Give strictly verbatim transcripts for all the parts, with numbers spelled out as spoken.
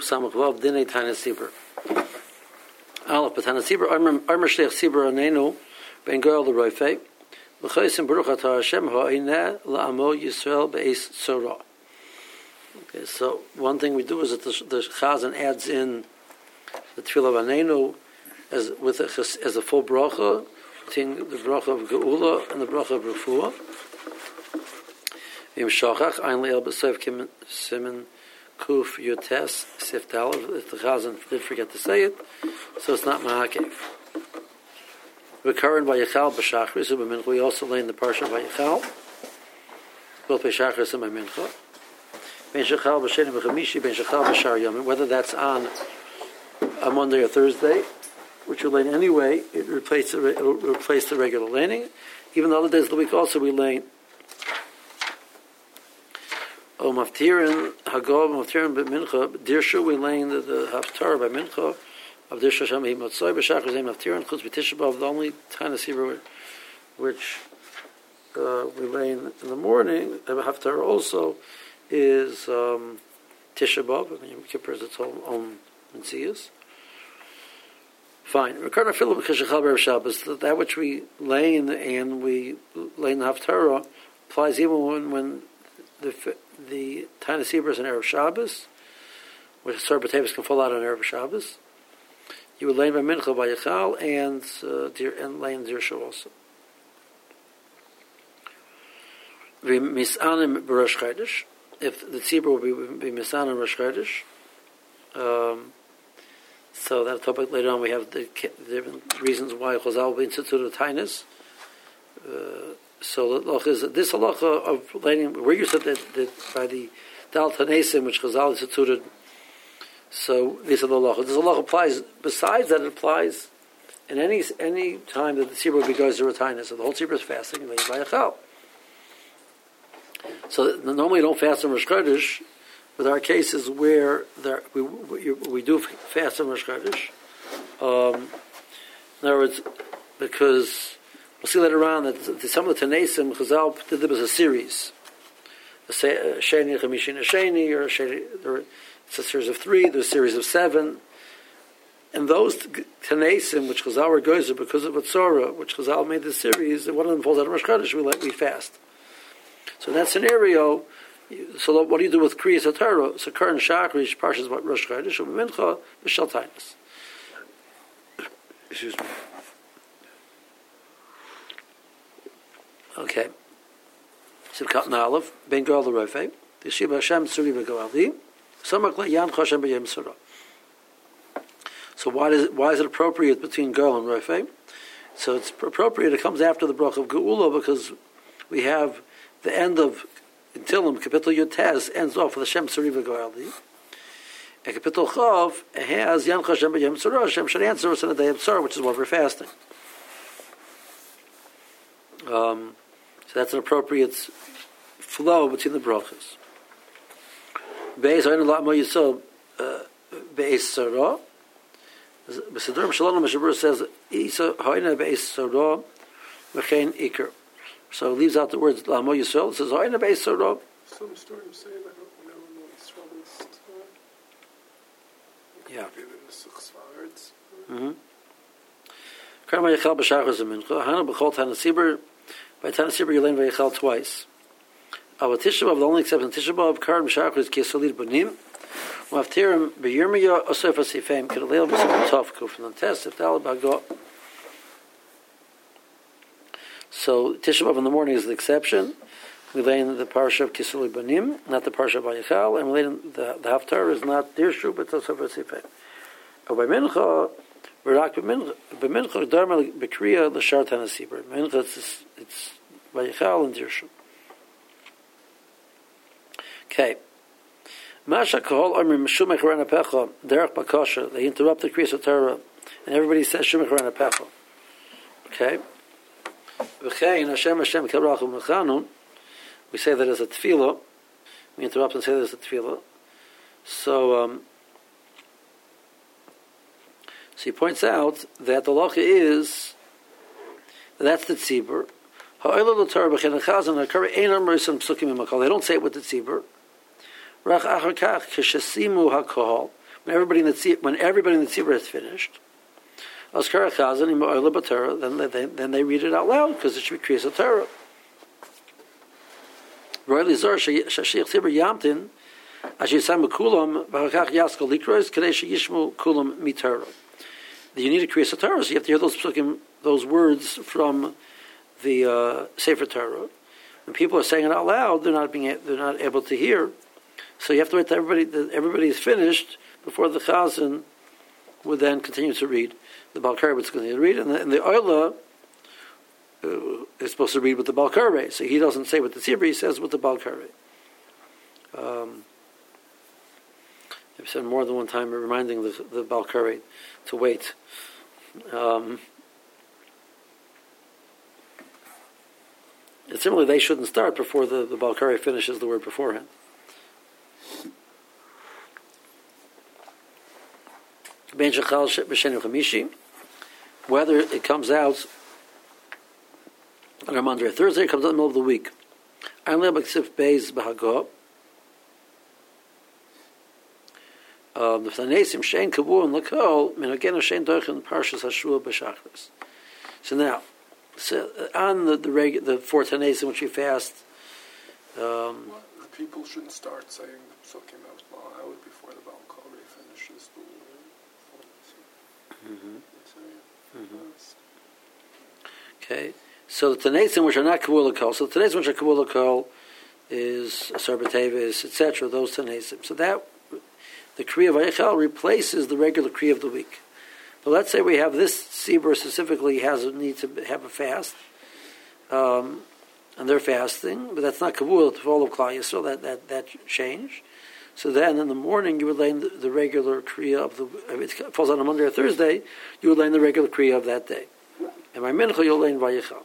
Samach Vav Dinei Tana Sibur. Aleph Tana Sibur Armer Shlech Sibur Anenu Ben Goel the Roifei. L'chaysim Baruch Atah Hashem Ha'ineh La'amo Yisrael Be'ez Sorah. Okay, so one thing we do is that the, the Chazan adds in the Tefillah Anenu as with a, as a full bracha, between the bracha of Geula and the bracha of Refuah. V'im Shachach Ein Le'el B'Sev Kim Simen Kuf Yotes Sif Dalav. If the Chazan did forget to say it, so it's not Ma'akev. Recurrent by Yechal B'Shachris and B'Mincha. We also lay in the parsha by Yechal, both by Shachris and by Mincha. Ben Shechal B'Sheni B'Chamishi, Ben Shechal B'Shar Yomim. Whether that's on a Monday or Thursday, which we lay anyway, it replaces it will replace the regular laning. Even the other days of the week also we lay. Oh, Maftirin Hagov Maftirin B'Mincha. Dirshu we laying the, the Haftarah by Mincha. Of Dirshu Hashem He Motzoi B'Shachris Ein Maftirin Chutz B'Tisha B'Av. The only time of Sibur which uh, we lay in, in the morning, the Haftarah also is um, Tisha B'Av. I mean, Yom Kippur is its own, own Mitzvahs. Fine. That which we lay in the, and we lay in the Haftarah applies even when, when the the Tana Sibur is an Erev Shabbos, which Sar B'Tevis can fall out on Erev Shabbos. You would lay in by Mincha by Yechal and uh, and lay in Dirshu also. Misanim b'Rosh Chodesh. If the Tzibur will be, be Misanim Rosh Chodesh. Um, So that topic later on we have the different reasons why Chazal will be instituted of Tainis. Uh, so the is this halacha of laying where you said that, that by the Dal Tanesim which Chazal instituted. So these are the halacha. This halacha applies. Besides that, it applies in any any time that the tzibur will be goes to a Tainis. So the whole tzibur is fasting and laid by a chal. So normally you don't fast on Rosh Chodesh. But there are cases where there, we, we we do fast on Rosh Chodesh. Um, in other words, because we'll see later on that some of the Tanesim Chazal did them as a series, a Sheni, Chamishin, a Sheni, or a Sheni. It's a series of three. There's a series of seven, and those Tanesim which Chazal were gozer because of Atzora, which Chazal made the series, and one of them falls out of Rosh Chodesh. We let we fast. So in that scenario. So what do you do with Kriyas HaTorah? So current Shachrish, Parshas Rosh Chodesh, Mincha, B'Shal Tainis. Excuse me. Okay. Sivkat Na'alev, Ben Goel L'Rofei, Yeshiva Hashem Tzuri B'Goel Samak Le'yan Choshem B'Yem Surah. So why is it, why is it appropriate between Goel and Rofei? So it's appropriate, it comes after the Bracha of Geula because we have the end of in Tilim, Kapitel Yotez ends off with Hashem Tzuri V'Goeldi. And Kapitel Chav has Yan Hashem B'Yem Tzorah, Hashem should answer us in a day of Tzorah, which is what we're fasting. Um, so that's an appropriate flow between the brachas. Be'ez Hayin Lot Mo Yisod Be'ez Tzorah. B'Sidurim Shalom Mishabur says Isa Hayin Be'ez Tzorah V'chein Iker. So it leaves out the words Lamo Yisrael. It says Hayin Be'ez Tzorah. Some historians say I don't know in Yisrael is yeah. Mm-hmm. Karma Yechal B'Shachris Mincha. Hana B'Chol Tana Sibur. By Tana Sibur you learn Vayechal twice. Our Tisha B'Av, the only exception Tisha B'Av, Karan B'Shachris Kisalir B'Nim. Maftirim B'Yirmiyah Osef Asifim Kedaleil B'Sim Tov Kuf. And the test if Dal B'Agot. So Tisha B'Av in the morning is the exception. We lay in the parsha of Kisuli Banim, not the parsha of Vayechal, and we lay in the, the Haftarah is not Dirshu, but Tosaf Asifeh. But by Mincha, Barak b'Mincha, Dharma B'Kriya L'Shar Tana Sibur. Mincha, it's, it's Vayechal and Dirshu. Okay. Masha Kahol Amri Shumech Rana Pecha, Derech Bakasha. They interrupt the Kriyas HaTorah, and everybody says Shumech Rana Pecha. Okay. V'chein Hashem Hashem Kerachum Mechanun. We say that as a tefillah. We interrupt and say that as a tefillah. So, um, so he points out that the halacha is that that's the tzibur. They don't say it with the tzibur. when everybody in the tzibur, when everybody in the tzibur is finished, Askara Chazan, then they, then they read it out loud because it should be Kriyas Torah. Royally Zor Shashich Tzibur Yamtin, Ashiyasam Kulam, Barakach Yaskal Likros, Kadesh Yishmu Kulam Mitorah. You need a Kriyas Torah, so you have to hear those those words from the uh, Sefer Torah. When people are saying it out loud, they're not being they're not able to hear. So you have to wait till everybody that everybody is finished before the Chazan would then continue to read. The Balkari would continue to read, and the, and the Oila uh, is supposed to read with the Balkari. So he doesn't say with the Tzibur, he says with the Balkari. Um, I've said more than one time reminding the, the Balkari to wait. Um, and similarly, they shouldn't start before the, the Balkari finishes the word beforehand. Whether it comes out on a Monday or Thursday, it comes out in the middle of the week. Um, the Tanesim Shein Kavu and Lakol Minagena Shein Dochen Parshas Hashua B'Shachris. So now, so on the the, regu- the four Tanesim which we fast, um, well, the people shouldn't start saying the Psukim out before the Baal Kori finishes the word. Mm-hmm. Mm-hmm. Okay, so the Tanesim which are not Kavu Lakol, so the Tanesim which are Kavu Lakol is Sarbatevis, et cetera. Those Tanesim. So that. The Kriya of Vayichal replaces the regular Kriya of the week. But let's say we have this Tzibur specifically has a need to have a fast, um, and they're fasting, but that's not Kavul to follow Klal Yisrael, that, that, that change. So then in the morning you would learn the, the regular Kriya of the, if it falls on a Monday or Thursday, you would learn the regular Kriya of that day. And by Mincha you'll learn Vayichal.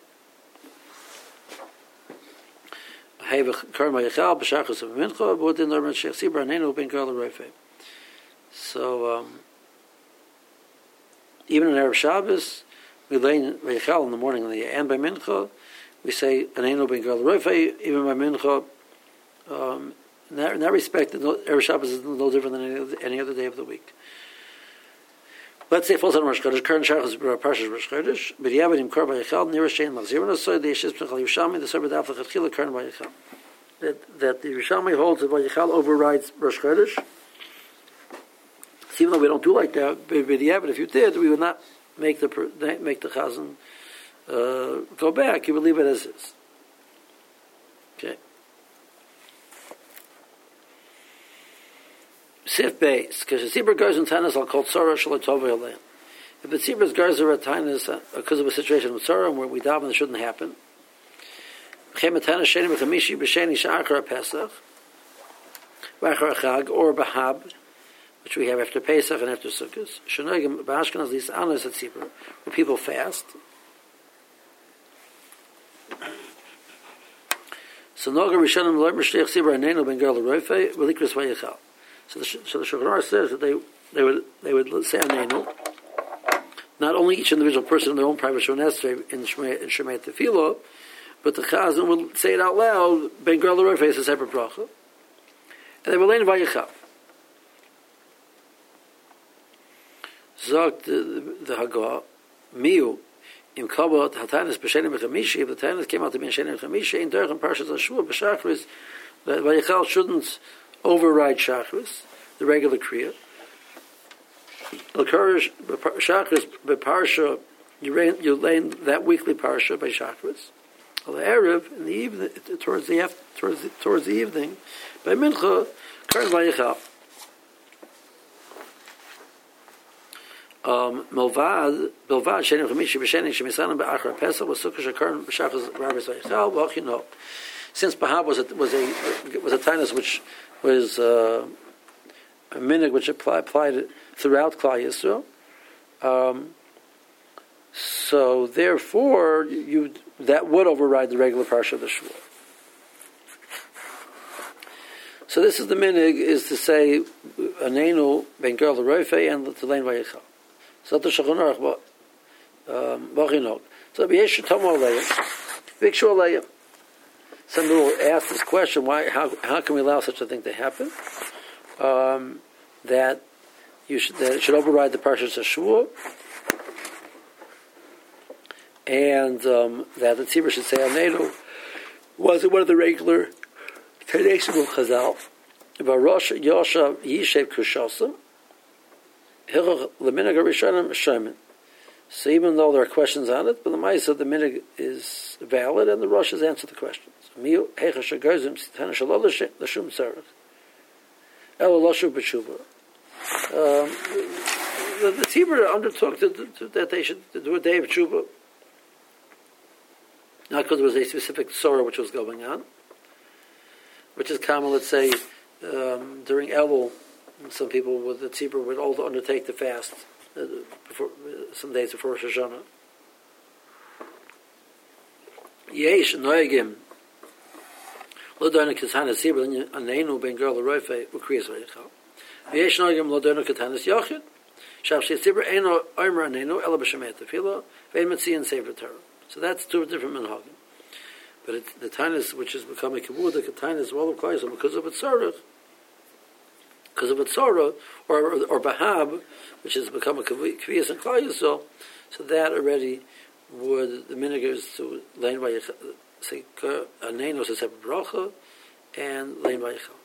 So, um, even on Erev Shabbos, we learn Vayichal in the morning and, the, and by Mincha, we say Anenu Ben Gal Roifei. Even by Mincha, um, in, that, in that respect, Erev Shabbos is no different than any, any other day of the week. Let's say it falls on Rosh Chodesh. Current Shach is Parshas Rosh Chodesh, but Yavadim Kor Vayichal Nira Shein Machzirun Asoy the Yeshiz Pnechal Yerushalmi the Sober Daf Lechatchila Current Vayichal. That that the Yerushalmi holds that Vayichal overrides Rosh Chodesh. Even though we don't do like that, but if you did, we would not make the make the Chazan uh, go back. You would leave it as is. Okay. Sif base, because the Tzibur goes in Tanis, I'll call Tzara Shalatova Aleim. If the Tzibur goes are at Tanis because of a situation with Tzara where we daven, it shouldn't happen. Or Bahab, which we have after Pesach and after Sukkot. Shenogim b'Ashkenaz these anas at Tzibur, where people fast. So Noga Rishonim learn Mishteich Tzibur Anenu Ben Gal Roifei Velikris Vayichal. So the so the Shulchan Aruch says that they they would they would say Anenu. Not only each individual person in their own private Shemon Esrei in Shemay in Shemay Tefillah, but the Chazan would say it out loud. Ben Gal Roifei is a separate bracha, and they will learn Vayichal. Sagt the Hagah, Miu, im Kabot, Hatanis B'Shenim B'Chamishi, if the Tanis came out to be in Shenim B'Chamishi, in Derech and Parshas Hashua, B'Shachris, Vayichal shouldn't override Shachris, the regular Kriya. L'Korish, Shachris, B'Parsha, you lay that weekly Parsha by Shachris. The Erev, in the evening, towards the, towards the, towards the evening, by Mincha, Karen Vayichal. Um, Milvad, Milvad, Shenim Chamishi, B'Shenim, Shemisanim, B'Achar Pesach, was Sukkah Shakar, B'Shachas, Rabbis Vayichal, well, you know. Since Bahab was a, was a, was a tainus which was uh, a minig which applied, applied throughout Klal Yisrael, um, so therefore you that would override the regular parsha of the Shua. So this is the minig, is to say Anenu Ben Gal Roifei and to Lein Vayichal. So the Shulchan Aruch, Bachinok. So B'Yesh Tomo Aleim, Vikshu Aleim. Some people will ask this question: Why? How? How can we allow such a thing to happen? Um, that you should that it should override the Parshas Shvuah, and um, that the tzibur should say Aneinu wasn't one of the regular Tanesim of Chazal. Varosh Yosha Yishev Kushasim Hilchach Leminhag Rishonim Shaimin. So even though there are questions on it, but the Ma'aseh the minhag is valid, and the Roshas answer the questions. Miu Heicha Shagozim Tana Shalol L'Shum Tzarech Elo Loshu B'Tshuva. The the tzibur undertook to, to, that they should do a day of tshuva, not because there was a specific sorrow which was going on, which is common. Let's say um, during Elul, some people with the tzibur would also undertake to fast uh, before, uh, some days before Rosh Hashanah. Yesh noegim l'doina k'tanas tzibur aneinu ben girl l'roife u'kriyas v'yichal. Yesh noegim l'doina k'tanas yochid shav she'tzibur eino omer aneinu ela b'shemet tefila ve'en metzion sefer Torah. So that's two different minhagim. But it, the tainus, which has become a kibud, the tainus of all of Klaisel, because of its sorrow, because of its sorrow, or or bahab, which has become a kviyas and Klaisel, so that already would the minhagers to lein by say aneinu is a separate bracha, and lein by yichal.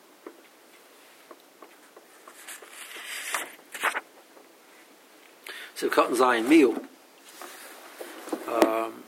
So cotton zayin miu. Um,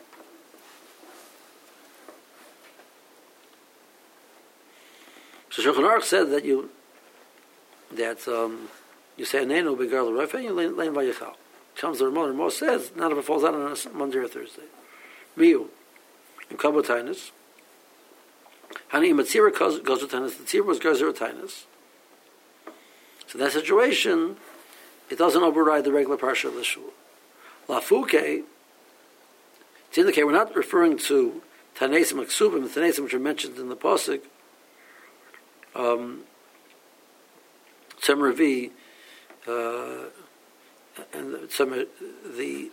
So Shulchan Aruch said that you that um, you say Aneinu B'Gar L'Roife and you lein Vayichal. Comes the Ramon, Ramon says none of it falls out on a Monday or Thursday. Miu in Kabotainus. Hani Matzira goes with Tainus. The Tzira was Gazer Tainus. So that situation, it doesn't override the regular parsha of the Shul. Lafuke. To indicate we're not referring to Tanesim Aksubim, the Tanesim which are mentioned in the Pasuk. Um, some Ravi, uh, and some the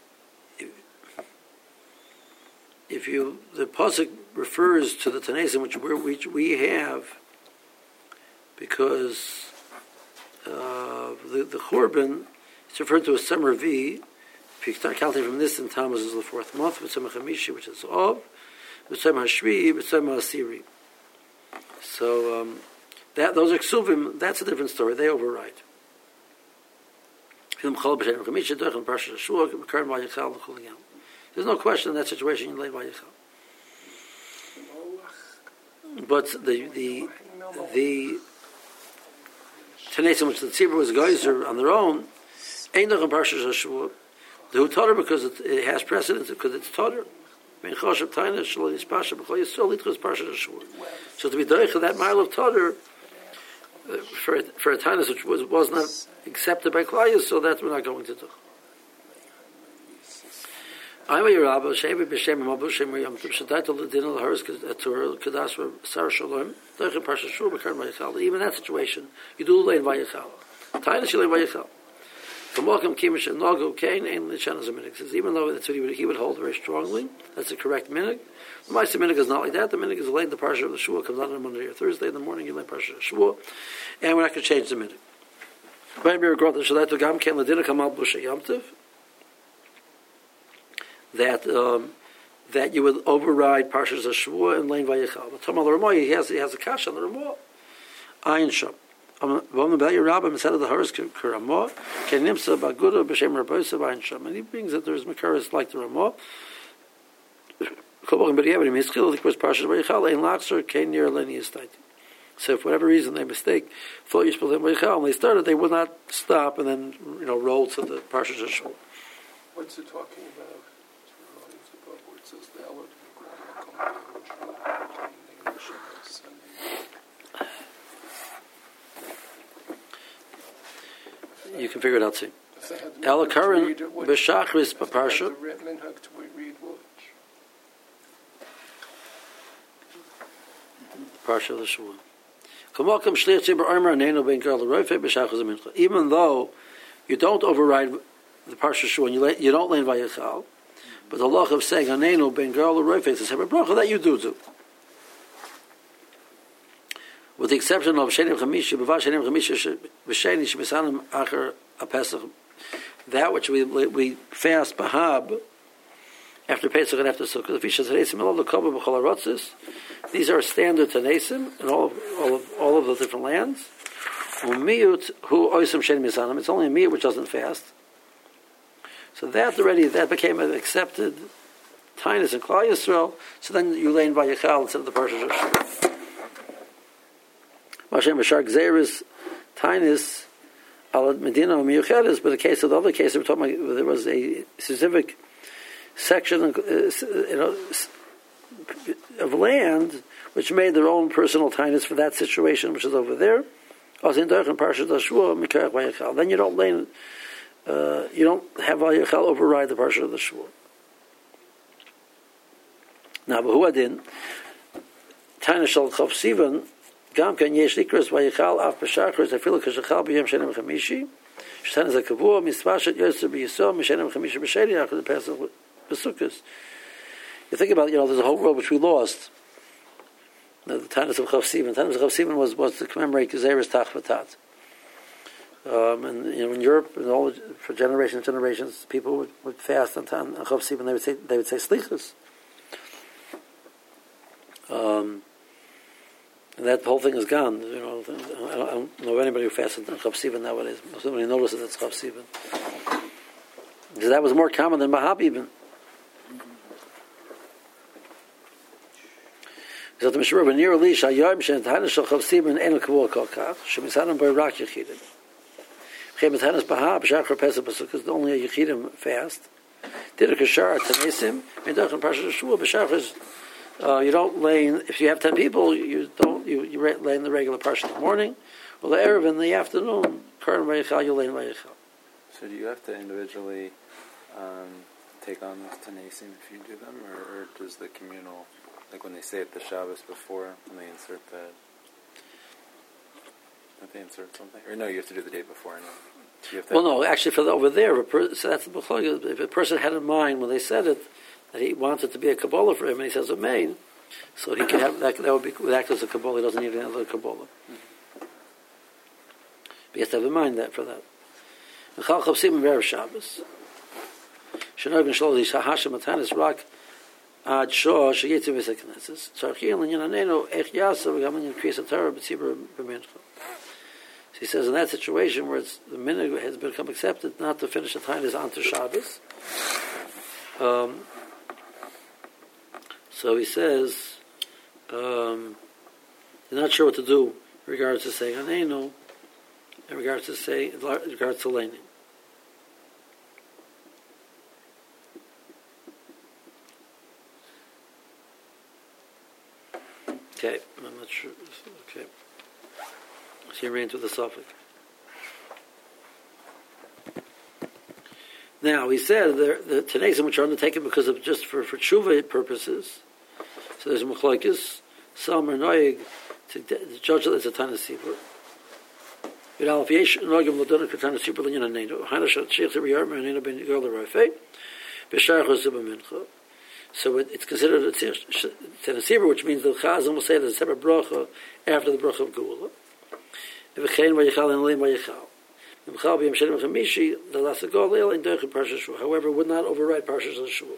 if you the pasuk refers to the Tanesim which we which we have because uh, the the Churban is referred to as some Ravi. If you start counting from this, then Tammuz is the fourth month. With some Chamishi, which is Av, with some Hashvi, with some Asiri. So um, that those are ksuvim. That's a different story. They override. There's no question in that situation you lay by yourself. But the the the Tanesim which the tzibur was geyser on their own ain't no parsha shashua. The Hutar because it, it has precedence because it's Torah. So to be doich that mile of Torah uh, for for a tainus which was was not accepted by Klal, so that we're not going to do. I'm a rabbi. Shevi b'shem mabu shem yom tov shadayt l'din l'haris Torah kadas sar shalom doich parsha shur b'kar vayichal. Even in that situation, you do lein vayichal. Tainus you lein vayichal. Even though that's what he would, he would hold very strongly, that's the correct minhag. The Ma'aseh minhag is not like that. The minhag is laying the parsha of the Shua, comes out on Monday or Thursday in the morning, you lay parsha of the Shua, and we're not going to change the minhag. That um, that you would override parshas of Shua and lein vayichal. But Tamal Ramah, he has he has a kash on the Ramah. Ayin sham. And he brings that there's makaris like the Ramah. So if for whatever reason they mistake, thought you spelled them and they started, they will not stop and then you know roll to the Parshas Shul. What's it talking about? Where it says the Elot you can figure it out, see. Ela Karan B'Shachris Parsha. Parsha of the Shua. Even though you don't override the Parsha Shua and you, lay, you don't lein Vayichal, but the law of saying Anenu Ben Gal Roifet is a separate bracha that you do do. with the exception of Shenim Chamishi, Bava Shenim Chamishi, V'Sheni Shemisanim Acher HaPesach, that which we we fast Bahab after Pesach and after Sukkot. These are standard Tanesim in all of all of all of the different lands. Umiyut who Oisam Shenim Misanim. It's only a miyut which doesn't fast. So that already that became an accepted Tainus in Klal Yisrael. So then you lay in Vayechal instead of the Parsha of Shua. Hashem Bashar Gzeris Tainus Al Medina Miyuchedes, but the case of the other case, we're talking about, there was a specific section uh, you know, of land which made their own personal Tainus for that situation, which is over there. Then you don't lay, uh, you don't have Vayechal override the Parsha of the Shua. Now, B'hu Adin, Tainus Shal Chav Sivan, Gam Kan Yesh Likros Vayechal Af B'Shachris Afilu K'Shachal B'Yom Shenim Chamishi Shtan is a Kavua Mitzvah Shet Yosef B'Yisrael M'Shenim Chamishi B'Sheni after the Pesach B'Sukkos. You think about, you know, there's a whole world which we lost. The Tainus of Chav Sivan. Tainus of Chav Sivan was, was to commemorate Gezeres Tach V'Tat. Um, and you know, in Europe, and all for generations and generations, people would, would fast on Chav Sivan. They would say they would say Slichus. Um, and that whole thing is gone. You know, I don't, I don't know anybody who fasts on Chav Sivan nowadays. Somebody notices it's Chav Sivan, because that was more common than Mahab even. So the Mishra when near Elisha Yom Shen Tainus Shel Chav Sivan Ein Kavua Kol Kach Shemisanim Bo Rak Yechidim. Chem Tainus Bahab B'Shachar Pesach B'Sukkos only a Yechidim fast. Did a Kashar Tanesim Medachem Parsha Shua B'Shachar. Uh, you don't lay in, if you have ten people, you don't you, you lay in the regular Parsha in the morning. Well, the Erev in the afternoon, Karan Vayechal, you lay in Vayechal. So do you have to individually um, take on those Tanesim if you do them, or, or does the communal, like when they say it the Shabbos before, when they insert that, don't they insert something? Or no, you have to do the day before. No. You have to well, no, actually, for the, over there, per, so that's the B'chol. If a person had in mind when they said it that he wanted to be a Kabbalah for him, and he says a main, so he could have that. That would be would act as a Kabbalah. He doesn't need another Kabbalah. Mm-hmm. But he has to have in mind that for that. Chal Chav Sivan Erev Shabbos. Shenogin Shlo Lisha Hashem Matanis Rak Ad Shor Sheyitzu V'Seknetzes Tzarchim L'Nyananenu Ech Yasa V'Gam L'Nyan Kriyas HaTorah B'Tzibur B'Mincha. So he says in that situation where it's, the minhag has become accepted not to finish the time is onto Shabbos. Um, so he says um, you're not sure what to do in regards to saying Anenu, in regards to say in regards to laning. Okay, I'm not sure. Okay. So he ran to the suffix. Now, he said the, the Tanesim which are undertaken because of just for, for tshuva purposes. So there's a Mechlokes, some are noig to, to judge it as a Tanas Sibur. Yidal, if yesh noigim l'donik for Tanas Sibur l'nyan hanenu, hana shat sheikh to riyar me'hanenu ben yigol l'rafei, b'shar chos mincha. So it, it's considered a Tanas Sibur, which means the Chazan will say there's a separate bracha after the bracha of Geula. If a chein v'yichal and leim v'yichal. However, it would not override Parshas of Shua.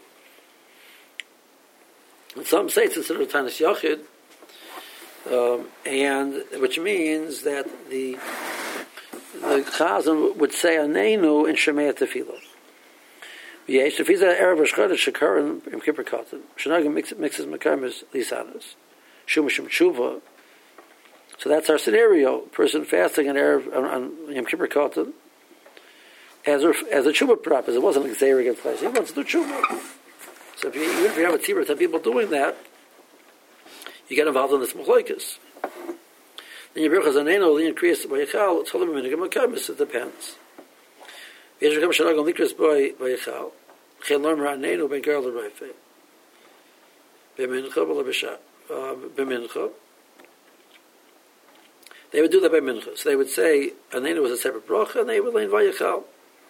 And some say it's considered a Tanis Yachid, um, and which means that the the Chazan would say Anenu in Shemei Tefillah. Yesh, if he's an Erev Rosh Chodesh Shekar in Kippur Katan, Shenagim mixes Mekamis Lisanas, Shumashim Tshuva. So that's our scenario. Person fasting on Erev on Yom Kippur Katan as a, as a tshuva purpose. It wasn't like Zayir against Chayes. He wants to do tshuva. So if you, even if you have a tzibur of people doing that, you get involved in this Mechlokes. Then your Birchas Anenu, the increase by Yichal, it's called a Minhag Mekamis. It depends. Yesh Rekam Shalagam Likras by Yichal. Chen Lormer Anenu Ben Gerl L'Rayfei. B'Mincha B'Labisha B'Mincha. They would do that by mincha. So they would say Anenu was a separate bracha, and they would learn Vayechal.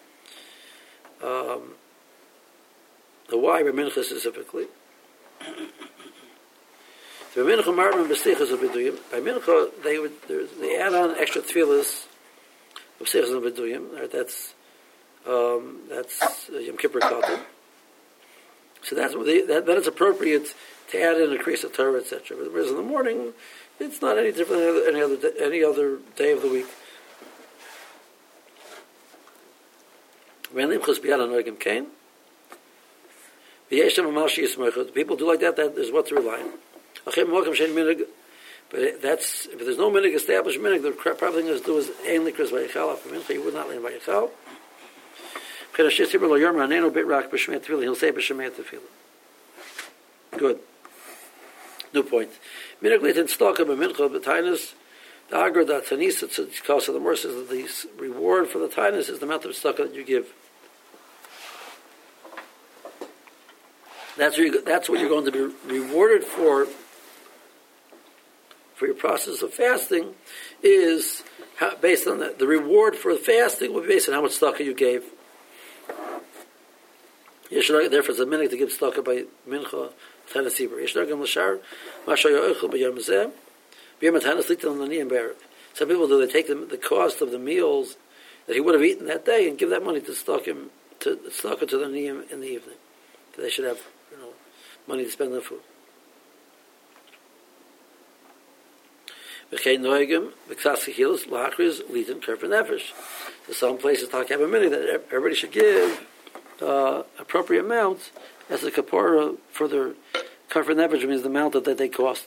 Um, the why by mincha specifically. By mincha, they would they add on extra tefillas of b'sichos and b'duyim. Right? That's um, that's uh, Yom Kippur Katan. So that's what they, that, that is appropriate to add in a crease of Torah, et cetera. Whereas in the morning, it's not any different than any other any other day of the week. People do like that. That is what to rely on. But that's if there's no minig established minig, the proper thing is to do is ein likras vayechal. For mincha, you would not learn vayechal. He'll say b'shemei tefillah. Good. New point. Minig leitin stalka b'mincha b'tainus. The agra that tanis, it's because of the mercy that the reward for the tainus is the amount of stalka that you give. That's what, you, that's what you're going to be rewarded for. For your process of fasting, is how, based on that. The reward for the fasting will be based on how much tzedakah you gave. Therefore, it's a minhag to give tzedakah by mincha tanasibur. Some people do, they take the, the cost of the meals that he would have eaten that day and give that money to tzedakah to tzedakah to the niyim in the evening. So they should have, you know, money to spend on food. So some places talk about a minute that everybody should give uh, appropriate amounts as a kapara for their comfort nefesh, which means the amount that, that they cost.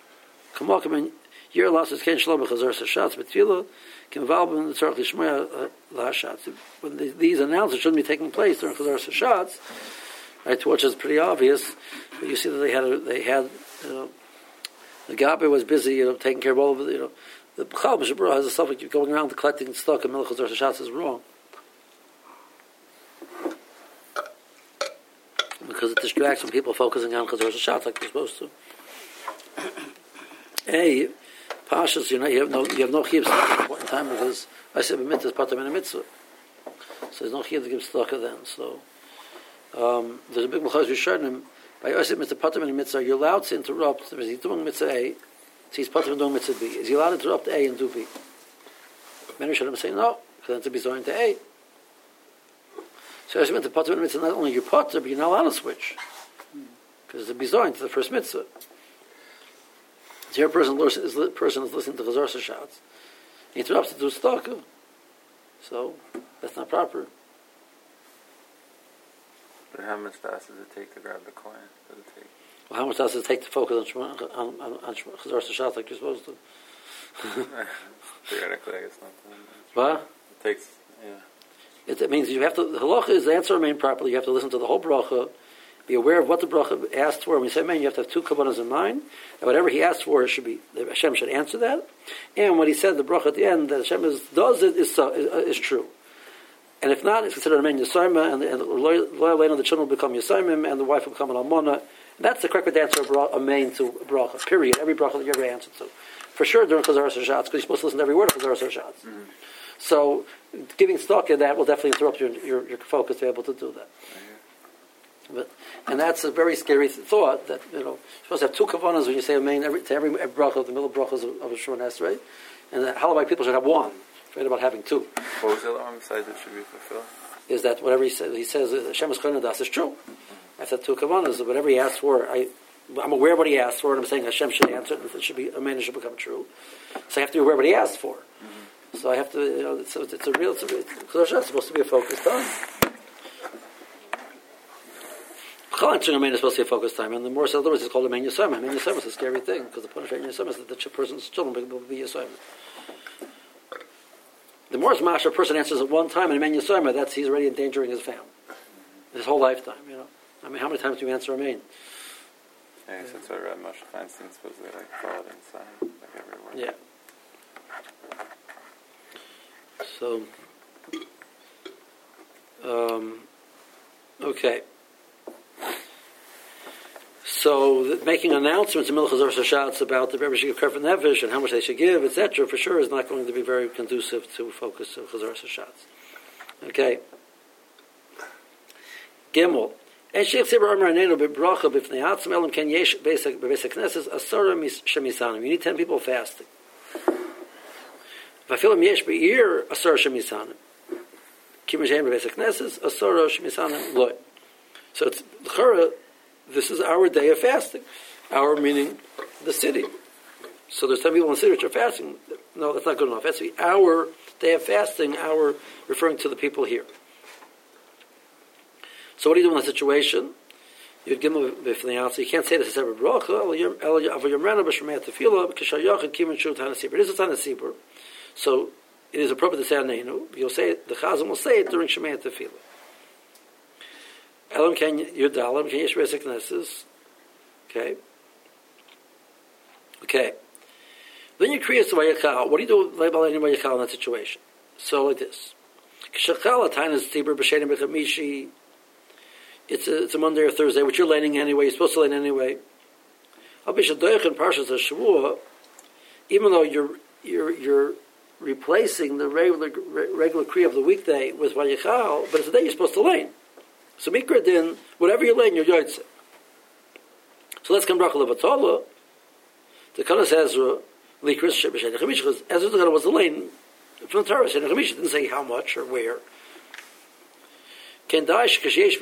Your loss is ken shalom b'chazar sashatz b'tfilah can involve in the tzarich lishmoya lahashatz. When these announcements shouldn't be taking place during chazar sashatz, right? To which is pretty obvious. But you see that they had a, they had. You know, the Gabe was busy, you know, taking care of all of it. You know, the B'chal B'Shabra has a stuff like going around collecting stock and Melech Chazar Shatz is wrong because it distracts from people focusing on Chazar Shatz like they're supposed to. A Pashas, you know, you have no you have no chiyuv at a point in time because I said b'mitzvah is patam in a mitzvah, so there's no chiyuv to give stock then. So um, there's a big B'chal Rishonim. By Yosef Mitzvah Patam and Mitzvah, you're allowed to interrupt. Is he doing Mitzvah A? So he's Patam doing Mitzvah B. Is he allowed to interrupt A and do B? Many Rishonim say no, because then to be going to A. So Yosef Mitzvah Patam and Mitzvah, not only you're Patam, but you're not allowed to switch, because to be going to the first Mitzvah. So your person is person is listening to Chazar Sashatz. He interrupts to do Stalka, so that's not proper. But how much does it take to grab the coin? Does it take? Well, how much does it take to focus on on on, on Chazar Sashatz like you're supposed to? Theoretically, I guess not. What? It takes, yeah. It, it means you have to. The halacha is the answer remain properly. You have to listen to the whole bracha, be aware of what the bracha asked for. When we say amen, you have to have two kavanas in mind, and whatever he asked for should be Hashem should answer that. And what he said, the bracha at the end that Hashem is, does it is so, is, is true. And if not, it's considered a man Yisayma, and the, and the loyal lane of the children will become Yisayimim, and the wife will become an Almona. That's the correct answer of a main to a bracha, period. Every bracha that you ever answered to. For sure during Chazar Sashatz, because you're supposed to listen to every word of Chazar Sashatz. Mm-hmm. So, giving stock in that will definitely interrupt your, your, your focus to be able to do that. Mm-hmm. But, and that's a very scary th- thought, that, you know, you're supposed to have two kavanas when you say a main every, to every, every bracha, the middle brachas of, of a Shemon Esrei, and that Halabite people should have one. Afraid about having two. What was the other one besides it should be fulfilled? Is that whatever he says, he says Hashem is Chayna Das is true. Mm-hmm. After two kavanas, whatever he asked for, I, I'm aware of what he asked for, and I'm saying Hashem should answer it, and it should be, a man should become true. So I have to be aware of what he asked for. Mm-hmm. So I have to, you know, it's, it's, it's a real, it's a real, because it's supposed to be a focused time. Chal answering a man is supposed to be a focused time, and the more so, otherwise it's called a man Yisayim. A man Yisayim is a scary thing, because the punishment of Yisayim is that the person's children will be Yisayim. The more smash a person answers at one time, and a man Yisayim, that's he's already endangering his family, his whole lifetime. You know, I mean, how many times do you answer a man? Yeah, I guess that's why Rabbi Moshe Feinstein supposedly like followed inside, like everywhere. Yeah. So, um, okay. So, the, making announcements in Milchas Sashatz about the Rebbe should give Karfet Nefesh and how much they should give, et cetera, for sure is not going to be very conducive to focus of Chazar Sashatz. Okay. Gimel. And Sheikh Sibra Amar Anenu B'Bracha B'Fnei Atzim Elam Ken Yesh B'Besek Knesses Asara Shemisanim. You need ten people fasting. V'Afilim Yesh B'Ir Asara Shemisanim. Kimin Shehem B'Besek Knesses Asara Shemisanim Loy. So it's L'chara. This is our day of fasting. Our meaning the city. So there's ten people in the city which are fasting. No, that's not good enough. That's our day of fasting. Our referring to the people here. So what do you do in that situation? You'd give them b'fnei out. So you can't say this is every bracha. It is a tanasibur. So it is appropriate to say aneinu. You'll say it, the chazan will say it during Shemaya Tefillah. Elam ken yudalam ken yesh b'esek knesses. Okay. Okay. Then you create the vayachal. What do you do with vayachal in that situation? So like this. K'shachal atanas tibur b'shenim b'chamishi. It's a, it's a Monday or Thursday, which you're laning anyway. You're supposed to lane anyway. Even though you're you're you're replacing the regular regular kriya of the weekday with vayachal, but it's the day you're supposed to lane. So mikra din, whatever you lane, you're yotzeh. So let's come bracha levatala. The Kanas Ezra likris shebeshen chamish because Ezra was the lane from the Torah. Shen chamish didn't say how much or where. So then, then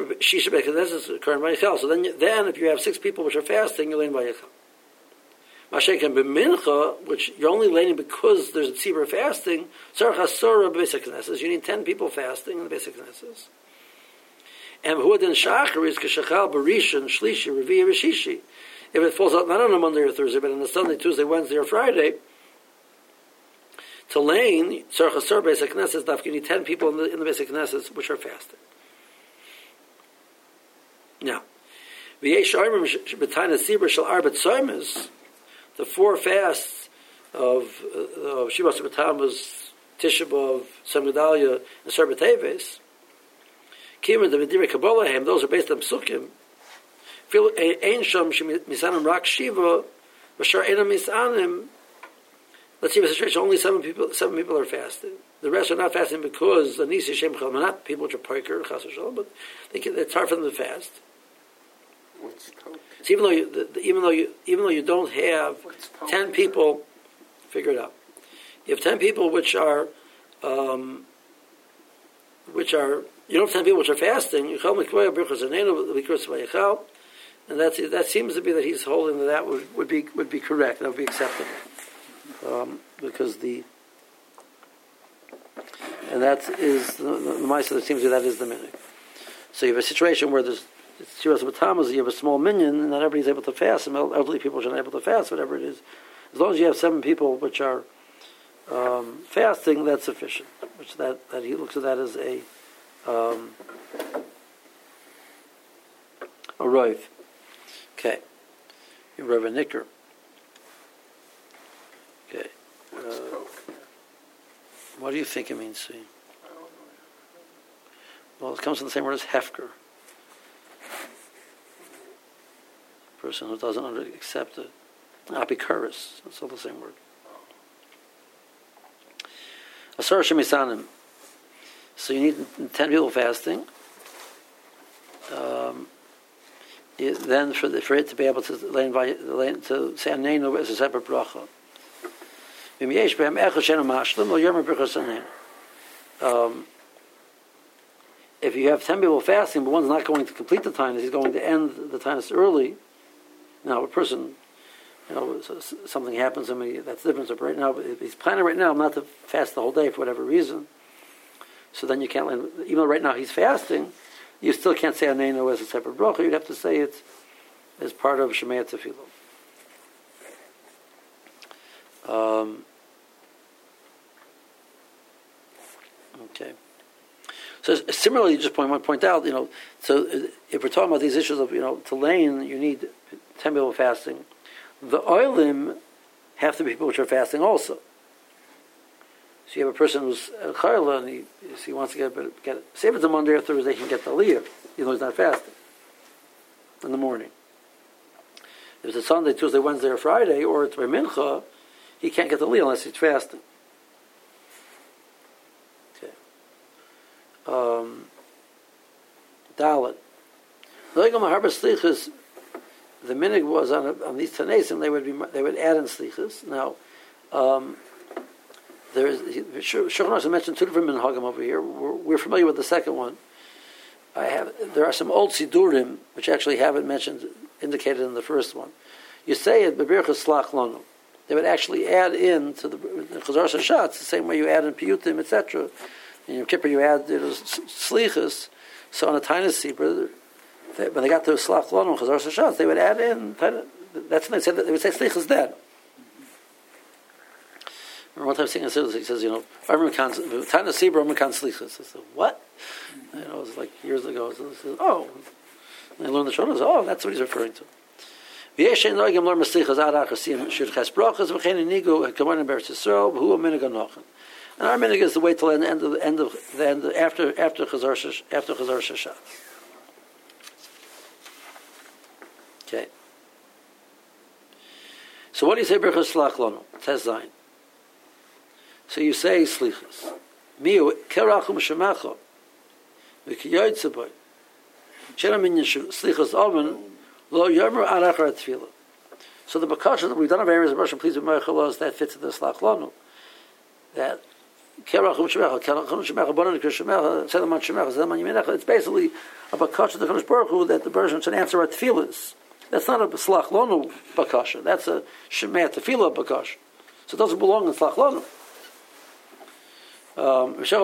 if you have six people which are fasting, you lane vayachal. Mashenken b'mincha, which you're only laning because there's a tzibur fasting. Tzarach hasora b'besek knesses. You need ten people fasting in the basic knesses. And who then shachar is k'shachal b'rishon shlishi revi'ah v'shishi. If it falls out not on a Monday or Thursday, but on a Sunday, Tuesday, Wednesday, or Friday, to lane tzarach hasora b'besek knesses, you need ten people in the in the basic knesses which are fasting. Now, the four fasts of of Shivas B'Tammuz, Tisha B'Av, Tzom Gedalia, and Sar B'Teves, Kim and the V'direi Kabbalah, those are based on Psukim. Ein Sham Misanim Rak Shiva, V'Shar Einam Misanim. Let's see the situation. Only seven people. Seven people are fasting. The rest are not fasting because the Nisi Shem Chal, not people which are Parker, Chas V'Shalom, but they can, it's hard for them to fast. What's Coke? So even though you, the, the, even though you, even though you don't have ten people, figure it out. You have ten people which are, um, which are, you don't have ten people which are fasting. And that's that seems to be that he's holding that that would, would be would be correct. That would be acceptable, um, because the and that is the, the, the Ma'aseh that seems to be that is the minhag. So you have a situation where there's It's Shiras B'Tammuz, you have a small minion, and not everybody's able to fast, and elderly people are not able to fast, whatever it is. As long as you have seven people which are um, fasting, that's sufficient. Which that, that he looks at that as a um, a roiv. Okay. You have a nicker. Okay. Uh, what do you think it means, see? Well, it comes from the same word as hefker. Person who doesn't under, accept it. Apikuros, that's all the same word. Asar shemisanim. So you need ten people fasting. Um, it, then for, the, for it to be able to lane, lane, to say aneinu as a separate bracha. Um, if you have ten people fasting, but one's not going to complete the time, he's going to end the time early. Now, a person, you know, something happens to me, that's different. So right now, if he's planning right now not to fast the whole day for whatever reason, so then you can't, even though right now he's fasting, you still can't say aneinu as a separate bracha. You'd have to say it as part of Shemaya Tefillah. Um, okay. So similarly, just point, I want to point out, you know, so if we're talking about these issues of, you know, to lane, you need ten people fasting. The oilim have to be people which are fasting also. So you have a person who's a chayla and he, he wants to get, get say if it's a Monday or Thursday, he can get the aliyah, even though he's not fasting in the morning. If it's a Sunday, Tuesday, Wednesday, or Friday, or it's by mincha, he can't get the aliyah unless he's fasting. Okay. Um, Dalit. The minig was on, a, on these Tanesim, they would be they would add in slichas. Now, um, there is Shulchan Aruch mentioned two different minhagim over here. We're, we're familiar with the second one. I have there are some old sidurim which actually haven't mentioned indicated in the first one. You say it bebirchas slach lanu. They would actually add in to the Chazar Sashatz the same way you add in Piyutim, et cetera. In Yom Kippur you add slichas. So on a Tainus Sibra, when they got to Slach Lonu, Chazar Sashatz, they would add in. That's when they said that they would say slichas then. I remember one time seeing a Siddur, he says, you know, Tainus Sibra, Armakan slichas. I said, what? You know, it was like years ago. So said, oh, and I learned the Shona. Oh, that's what he's referring to. And our minig is the way till the end of the end of the end after after Chazar after Chazar Shashat. Okay. So what do you say Berachos Slach Lanu? Tez Zayin. So you say Slichas. Miu Kerachum Shemacha. V'kiyoytze Shena Minyan Slichas Oven. Lo yomer arachar tefillah. So the bakasha that we've done of areas of Russian, please be meichalos, that fits in the slach lanu. That kerachum shemecha, kerachum shemecha, bonan shemecha, sedaman shemecha, sedaman yimenecha. It's basically a bakasha to Kadosh Baruch Hu that the Bereshit should answer our tefillahs. That's not a slach lanu bakasha. That's a shemeh tefillah bakasha. So it doesn't belong in slach lanu. Um, if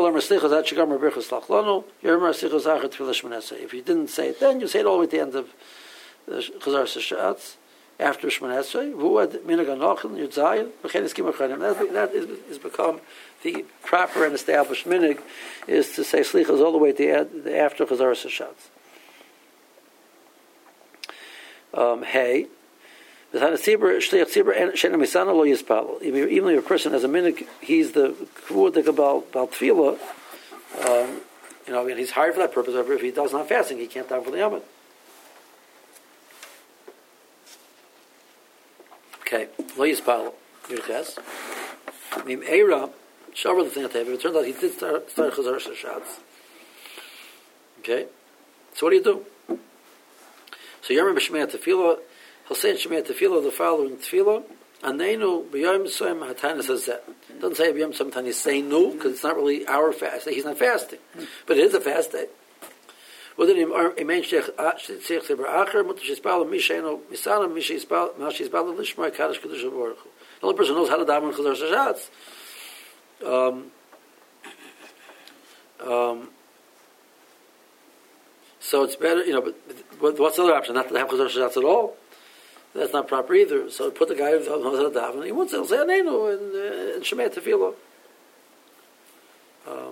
you didn't say it then, you say it all the way at the end of Chazar Sashatz, after Shemon Esrei, who had Minhag Anochel, Yud Zayin, B'chein Eskim Achanim. That has become the proper and established minhag, is to say Slichas all the way to the after Chazar Sashatz. Um, hey, even if a person has a minhag, he's the Kvudik about Tefillah, um, you know, and he's hired for that purpose. However, if he does not fasting, he can't daven for the Yom. Okay, lo yispal yirches. Mim eira shavar the thing at It turns out he did start start Chazar Sashatz. Okay, so what do you do? So Yom B'Shmei Tefillah, he'll say in Shmei Tefillah the following Tefillah: Aneinu b'Yom Soim Hatanis Hazeh. Doesn't say b'Yom Soim Hatanis say no because it's not really our fast. He's not fasting, but it is a fast day. Whether a man sheikh sheikh seber acher mutar shispal misheno misana mishispal mashispal lishma kadosh kadosh baruch hu. The only person knows how to daven Chazar Sashatz. Um, um, so it's better, you know. But what's the other option? Not to have Chazar Sashatz at all. That's not proper either. So put the guy who knows how to daven. He wants to say Aneinu and and Shemei Tefillah. Um,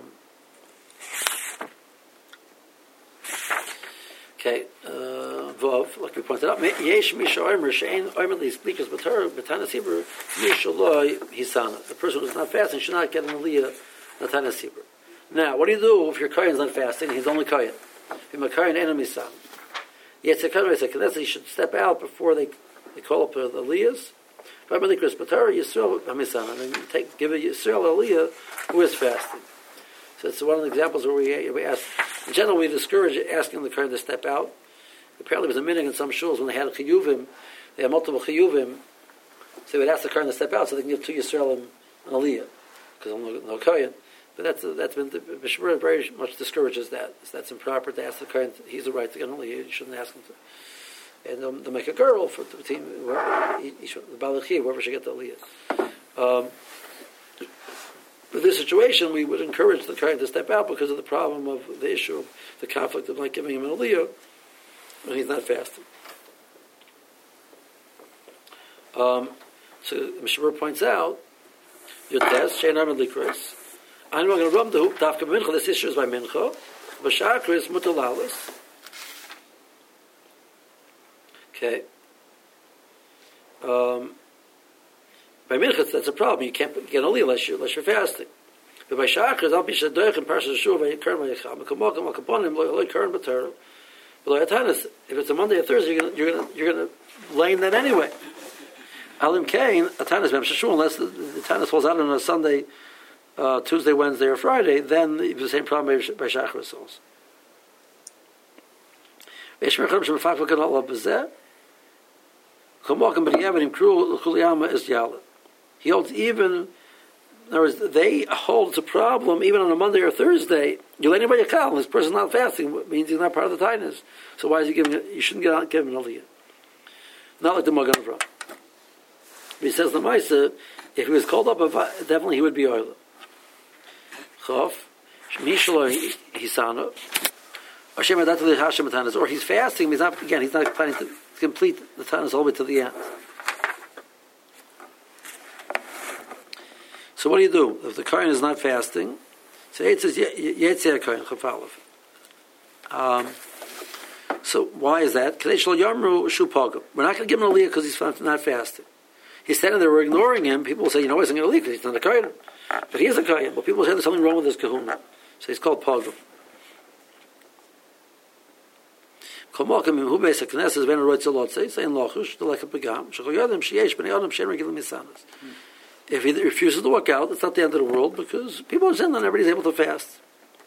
Okay, uh, Vov, like we pointed out, Yesh Misha Omer Shein Omer Li Speakers Batar Batanas Hebrew Misha Loi Hisana. The person who's not fasting should not get an Aliyah Batanas Hebrew. Now, what do you do if your Kohen's not fasting? He's only Kohen. If my Kohen ain't a Misan, yet the Kohen he should step out before they they call up the Aliyahs. But when they Chris Batar Yisrael Misan, and then you take give a Yisrael Aliyah who is fasting. So it's one of the examples where we we ask. In general, we discourage asking the Kohen to step out. Apparently, there was a minhag in some shuls when they had a chiyuvim, they had multiple chiyuvim, so they would ask the Kohen to step out so they can give two Yisraelim an aliyah, because I'm no, no Kohen. But that's that's been the Mishmur very much discourages that. So that's improper to ask the Kohen. He's the right to get an aliyah. You shouldn't ask him to. And um, to make a girl for the team, whoever, he, he should, the balachi, whoever should get the aliyah. Um, For this situation, we would encourage the Kohen to step out because of the problem of the issue of the conflict of not giving him an aliyah when he's not fasting. Um, so Mishmur points out, Yotes, Shein Armad Likros, I'm going to run the hoop, Dafka Mincha, this issue is by Mincha, Bashakris Mutalalis. Okay. Um, By minchas, that's a problem. You can't get only unless you're, unless you're fasting. But by shachar, I'll be shadoich and parsha shul by kern vayacham. Kamokim akaponim loy kern b'torah. But loy atanis, if it's a Monday or Thursday, you're gonna you're gonna you're gonna lane that anyway. Alim kain atanis b'em shul unless the, the atanis falls out on a Sunday, uh, Tuesday, Wednesday, or Friday, then the same problem by shachar souls. ויש מרחב שמפקפק על Allah בזה. כמוכם בדיעבד קראו לכולי עלמא is yalad. He holds even, in other words, they hold it's a problem even on a Monday or Thursday. You let anybody call, this person's not fasting, it means he's not part of the tightness. So why is he giving it? You shouldn't get out, give him an aliyah. Not like the Magen Avraham. But he says the Maisa, if he was called up, definitely he would be oila. Chof, Mishlo Hisano, Hashem Adat Hashem Tanis, or he's fasting, he's not, again, he's not planning to complete the Tanis all the way to the end. So what do you do? If the Kohen is not fasting, so it says Yetzir Kohen Chafalov. Um, so why is that? We're not going to give him a aliyah because he's not fasting. He's standing there, we're ignoring him. People will say, you know, he's not going to leave because he's not a Kohen. But he is a Kohen. But people say there's something wrong with his kahuna. So he's called Pogum. If he refuses to walk out, it's not the end of the world because people are saying that everybody's able to fast.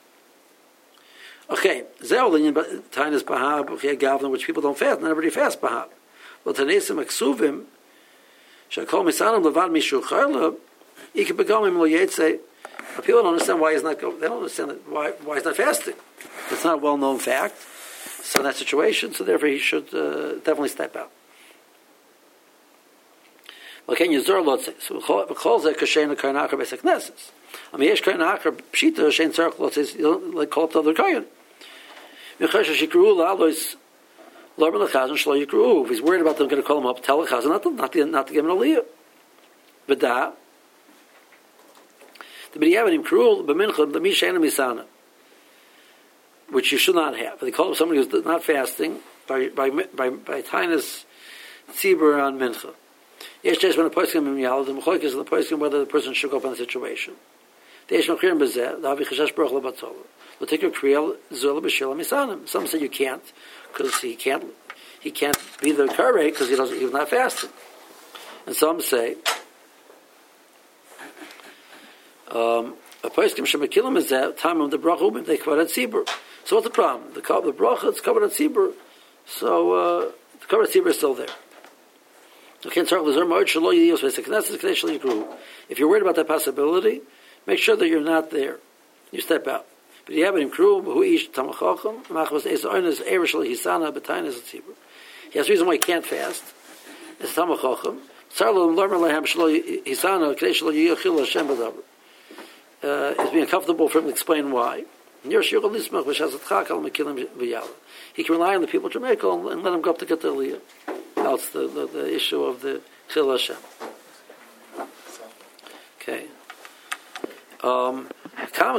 Okay, time is bahab, which people don't fast, not everybody fasts bahab. But tanesim aksuvim, shakol misanim levad mishu chayla, ikh begamim lo yetze. People don't understand why he's not. They don't understand why why he's not fasting. It's not a well-known fact. So in that situation, so therefore he should uh, definitely step out. Okay, Yizor Lotze. So v'chol zeh kashen l'kayin achar b'esek neses. I mean, yesh kayin achar pshita shein tzarich Lotze. You don't like call up the other kayin. Mechash shikru la'alois lo b'lechazon shlo yikru. If he's worried about them going to call him up, tell the chazon not to not to not to give him an aliyah. V'da. The b'di'avadim kru b'mincha l'mi she'ena misana, which you should not have. They call up somebody who's not fasting by by by by tinus tzibur on mincha. Yes, just when a person is yalad, the mechoik is the person whether the person shook up on the situation. The yesh mechir bezeh, the avi chashash baruch lebatzola. The take your kriyel zul b'shil misanim. Some say you can't because he can't he can't be the karei because he doesn't he's not fasting. And some say um, a person shemakilim is that time of the bracha ubim they covered at tzibur. So what's the problem? The the bracha is covered at tzibur, so uh, the covered at tzibur is still there. If you're worried about that possibility, make sure that you're not there. You step out. But you have it in crew, who each tamachacham, machmas is oinus erishal hisana betainas tzibur. He has a reason why he can't fast. It's tamachacham. Sarlo learn lehem shlo hisana k'dei yiyachil Hashem b'davar. It's being comfortable for him to explain why. He can rely on the people of Jamaica and let him go up to get the aliyah. That's the, the, the issue of the Chil Hashem. Okay. Um,